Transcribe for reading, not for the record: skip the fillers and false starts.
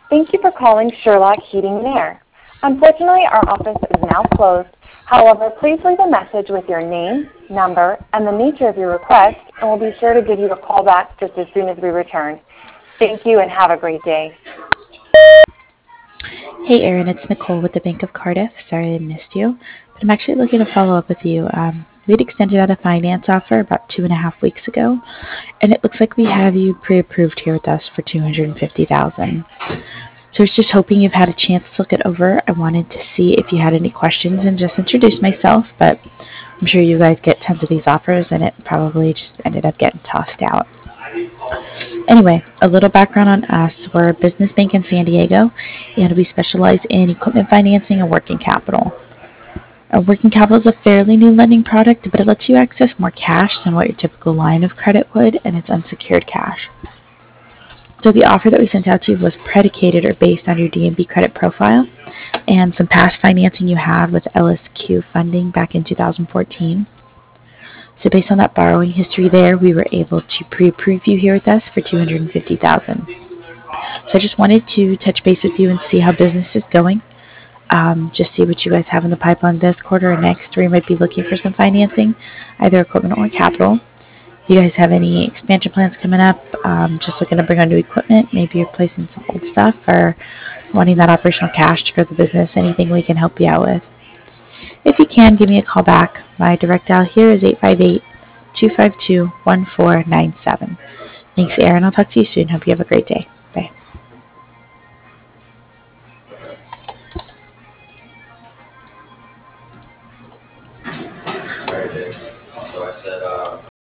Thank you for calling Sherlock Heating and Air. Unfortunately, our office is now closed. However, please leave a message with your name, number, and the nature of your request, and we'll be sure to give you a call back just as soon as we return. Thank you and have a great day. Hey Erin, it's Nicole with the Bank of Cardiff. Sorry I missed you, but I'm actually looking to follow up with you. We'd extended out a finance offer about 2.5 weeks ago, and it looks like we have you pre-approved here with us for 250,000. So I was just hoping you've had a chance to look it over. I wanted to see if you had any questions and just introduce myself, but I'm sure you guys get tons of these offers, and it probably just ended up getting tossed out. Anyway, a little background on us. We're a business bank in San Diego, and we specialize in equipment financing and working capital. Working capital is a fairly new lending product, but it lets you access more cash than what your typical line of credit would, and it's unsecured cash. So the offer that we sent out to you was predicated or based on your DNB credit profile and some past financing you had with LSQ funding back in 2014. So based on that borrowing history there, we were able to pre-approve you here with us for 250,000. So I just wanted to touch base with you and see how business is going. Just see what you guys have in the pipeline this quarter or next, where you might be looking for some financing, either equipment or capital. If you guys have any expansion plans coming up, just looking to bring on new equipment, maybe replacing some old stuff, or wanting that operational cash to grow the business, anything we can help you out with. If you can, give me a call back. My direct dial here is 858-252-1497. Thanks, Aaron. I'll talk to you soon. Hope you have a great day. Bye.